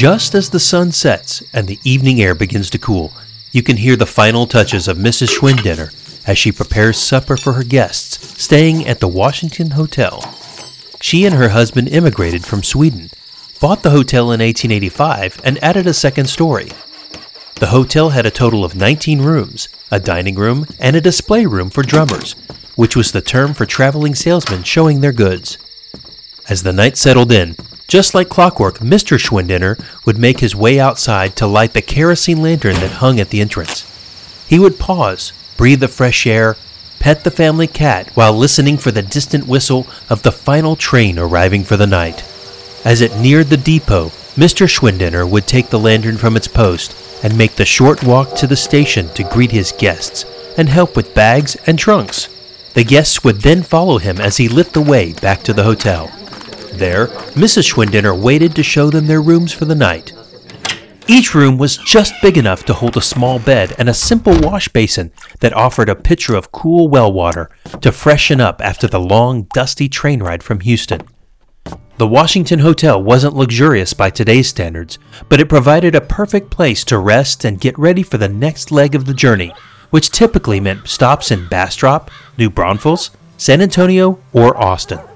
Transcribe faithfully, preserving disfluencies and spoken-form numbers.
Just as the sun sets and the evening air begins to cool, you can hear the final touches of Missus Schwindiner as she prepares supper for her guests staying at the Washington Hotel. She and her husband immigrated from Sweden, bought the hotel in eighteen eighty-five, and added a second story. The hotel had a total of nineteen rooms, a dining room, and a display room for drummers, which was the term for traveling salesmen showing their goods. As the night settled in, just like clockwork, Mister Schwindiner would make his way outside to light the kerosene lantern that hung at the entrance. He would pause, breathe the fresh air, pet the family cat while listening for the distant whistle of the final train arriving for the night. As it neared the depot, Mister Schwindiner would take the lantern from its post and make the short walk to the station to greet his guests and help with bags and trunks. The guests would then follow him as he lit the way back to the hotel. There, Missus Schwindiner waited to show them their rooms for the night. Each room was just big enough to hold a small bed and a simple wash basin that offered a pitcher of cool well water to freshen up after the long, dusty train ride from Houston. The Washington Hotel wasn't luxurious by today's standards, but it provided a perfect place to rest and get ready for the next leg of the journey, which typically meant stops in Bastrop, New Braunfels, San Antonio, or Austin.